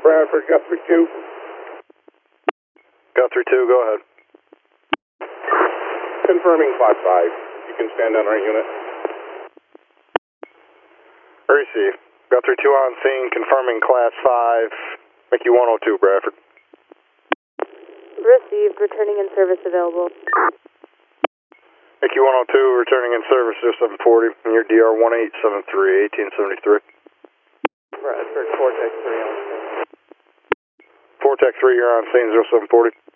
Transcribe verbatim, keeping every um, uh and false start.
Bradford, Guthrie two. Guthrie two, go ahead. Confirming class five. You can stand on our unit. Receive. Guthrie two on scene, confirming class five. Mickey one oh two, Bradford. Received, returning in service available. Mickey one oh two, returning in service zero seven forty, and your D R one eight seven three, eighteen seventy-three. Bradford, Vortex three on scene. Vortex three, you're on scene zero seven forty.